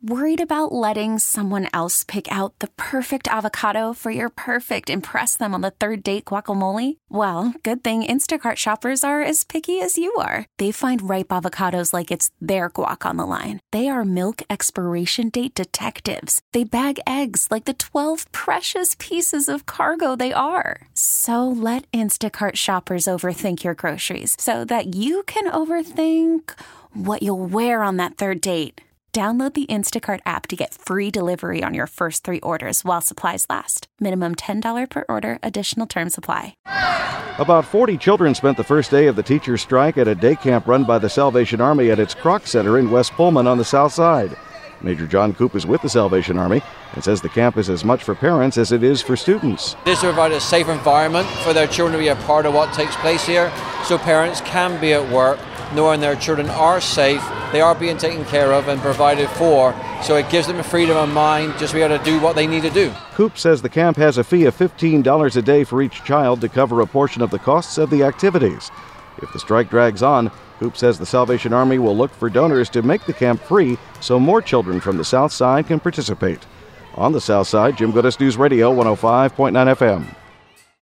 Worried about letting someone else pick out the perfect avocado for your perfect impress them on the third date guacamole? Well, good thing Instacart shoppers are as picky as you are. They find ripe avocados like it's their guac on the line. They are milk expiration date detectives. They bag eggs like the 12 precious pieces of cargo they are. So let Instacart shoppers overthink your groceries so that you can overthink what you'll wear on that third date. Download the Instacart app to get free delivery on your first 3 orders while supplies last. Minimum $10 per order. Additional terms apply. About 40 children spent the first day of the teacher strike at a day camp run by the Salvation Army at its Kroc Center in West Pullman on the south side. Major John Coop is with the Salvation Army and says the camp is as much for parents as it is for students. This will provide a safe environment for their children to be a part of what takes place here, so parents can be at work knowing their children are safe, they are being taken care of and provided for, so it gives them a freedom of mind just to be able to do what they need to do. Coop says the camp has a fee of $15 a day for each child to cover a portion of the costs of the activities. If the strike drags on, Coop says the Salvation Army will look for donors to make the camp free so more children from the South Side can participate. On the South Side, Jim Goodes, News Radio 105.9 FM.